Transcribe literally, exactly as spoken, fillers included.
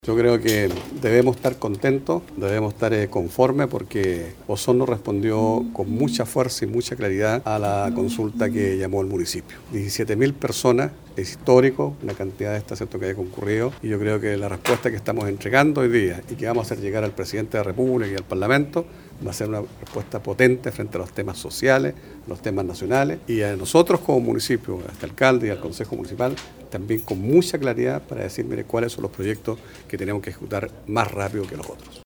Yo creo que debemos estar contentos, debemos estar eh, conformes porque Osorno respondió con mucha fuerza y mucha claridad a la consulta que llamó el municipio. diecisiete mil personas, es histórico la cantidad de esta ¿cierto? que ha concurrido y yo creo que la respuesta que estamos entregando hoy día y que vamos a hacer llegar al presidente de la República y al Parlamento va a ser una respuesta potente frente a los temas sociales, los temas nacionales y a nosotros como municipio, a este alcalde y al Consejo Municipal, también con mucha claridad para decir, mire, cuáles son los proyectos que tenemos que ejecutar más rápido que los otros.